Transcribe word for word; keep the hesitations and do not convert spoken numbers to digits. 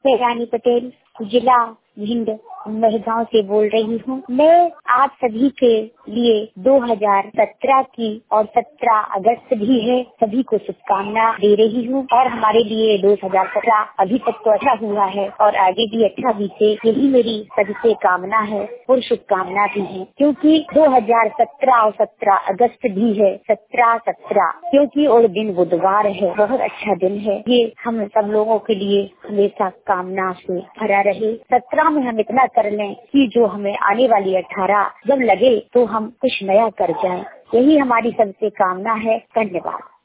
मैं रानी पटेल, जिला भिंड महगांव से बोल रही हूँ। मैं आप सभी के लिए दो हज़ार सत्रह की और सत्रह अगस्त भी है, सभी को शुभकामना दे रही हूँ। और हमारे लिए दो हज़ार सत्रह अभी तक तो अच्छा हुआ है और आगे भी अच्छा बीते, यही मेरी सबसे कामना है और शुभकामना भी है। क्योंकि दो हज़ार सत्रह और सत्रह अगस्त भी है, सत्रह सत्रह क्योंकि और दिन बुधवार है, बहुत अच्छा दिन है। ये हम सब लोगों के लिए हमेशा कामना से भरा रहे। सत्रह में हम इतना कर लें कि जो हमें आने वाली अठारह जब लगे तो हम कुछ नया कर जाएं, यही हमारी सबसे कामना है। धन्यवाद।